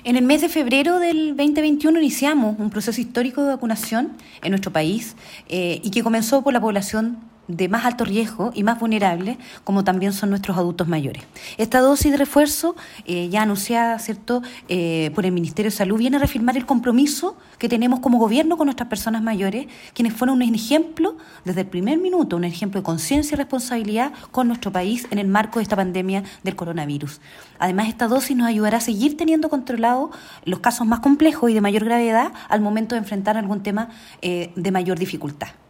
En el mes de febrero del 2021 iniciamos un proceso histórico de vacunación en nuestro país y que comenzó por la población de más alto riesgo y más vulnerable, como también son nuestros adultos mayores. Esta dosis de refuerzo, ya anunciada, ¿cierto?, por el Ministerio de Salud, viene a reafirmar el compromiso que tenemos como gobierno con nuestras personas mayores, quienes fueron un ejemplo desde el primer minuto, un ejemplo de conciencia y responsabilidad con nuestro país en el marco de esta pandemia del coronavirus. Además, esta dosis nos ayudará a seguir teniendo controlados los casos más complejos y de mayor gravedad al momento de enfrentar algún tema de mayor dificultad.